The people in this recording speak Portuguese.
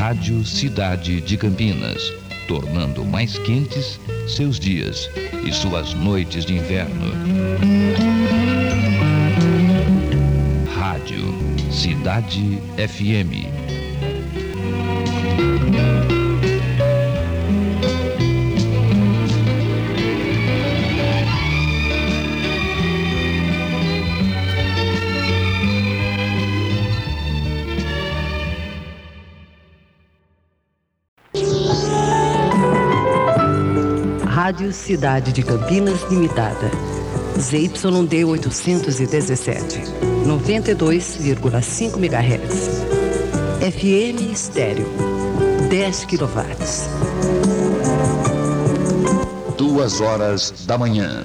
Rádio Cidade de Campinas, tornando mais quentes seus dias e suas noites de inverno. Rádio Cidade FM. Rádio Cidade de Campinas Limitada, ZYD 817, 92,5 MHz, FM estéreo, 10 kW. 2 da manhã.